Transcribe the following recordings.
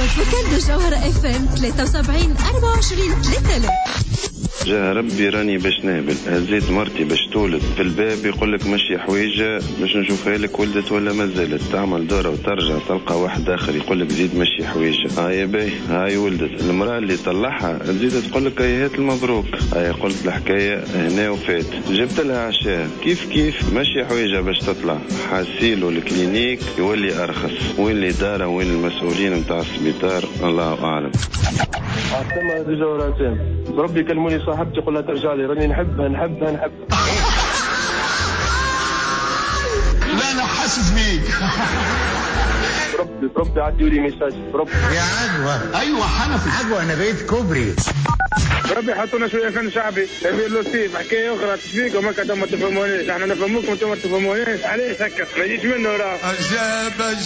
وكان الجوهرة FM 73 24 3000. جا ربي راني باش نهبل، هزيت مرتي باش تولد في الباب يقول لك مشي حويجه باش نشوفها لك ولدت ولا ما زالت، تعمل دوره وترجع تلقى واحد اخر يقول لك زيد مشي حويجه، هاي باهي هاي ولدت. المراه اللي طلعها تزيد تقول لك هاي هات المبروك، هاي قلت الحكايه هنا وفات، جبت لها عشاء كيف مشي حويجه باش تطلع، حاسيلو الكلينيك يولي ارخص. وين اللي داره وين المسؤولين نتاع السبيطار الله اعلم. عاصمة بجورتين ربي كلموني صاحبتي قلها ترجع لي راني نحبها. لا انا حاسس بيك. ربي عدوا لي ميساج ربي يا عدوى. ايوه حنفي عدوى انا بقيت كوبري. ربي حطونا شويه فن شعبي امير لطيف حكايه اخرى تشفيكم هكا ما تفهمونيش، احنا نفهموكم انتم ما تفهمونيش، علاش هكا ما يجيش منه راه. جاب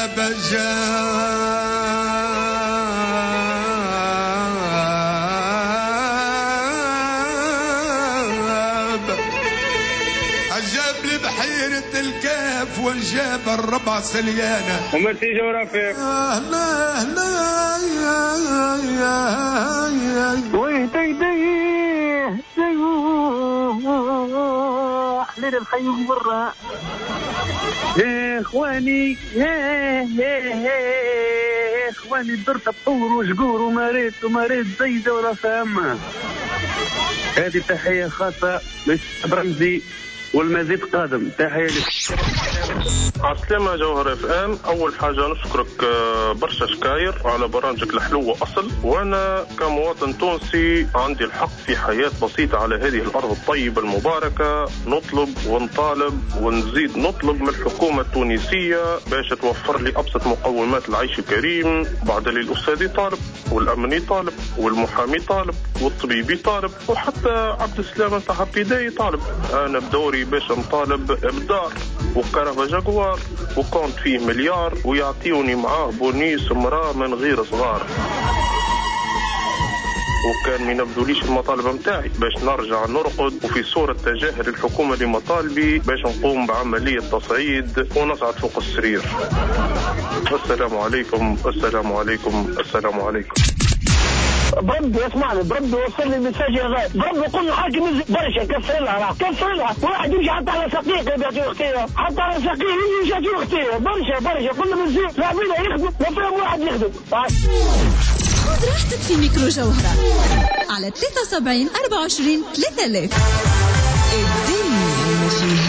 عجب لي بحيرة الكاف وجاب الربع سليانة ومرتي جغرافيك حليل الخيوم برا يا اخواني يا اخواني الدرت بطور وشقور ومريت زيدة ولا فاهمة. هذه تحية خاصة للبرمزي والمزيد قادم. تحية لك. عسلامة جوهر اف ام. اول حاجة نشكرك برشا شكاير على برامجك الحلوة اصل، وانا كمواطن تونسي عندي الحق في حياة بسيطة على هذه الارض الطيبة المباركة، نطلب ونطالب ونزيد نطلب من الحكومة التونسية باش توفر لي ابسط مقومات العيش الكريم. بعد للاستاذ طالب والامني طالب والمحامي طالب والطبيبي طالب وحتى عبد السلام نتاع حبيداي طالب. انا بدوري باش نطالب بدار وكرفة جاكوار وكونت فيه مليار ويعطيوني معاه بونيس مراه من غير صغار. وكان ما ينفذوليش المطالب متاعي باش نرجع نرقد وفي صورة تجاهل الحكومة لمطالبي باش نقوم بعملية تصعيد ونصعد فوق السرير. السلام عليكم. بربي اسمعني، بربي وصل لي المساج هذا، بربي قول الحاكم برشا كفلها واحد يمشي حتى على سقيقه يبيع اختيه، حتى على سقيقه يمشي في اختيه برشا كل من زين لاعبين يخدم ما فيهم واحد يخدم. خذ راحتك في ميكرو جوهرة على 73 24 3000. الدنيا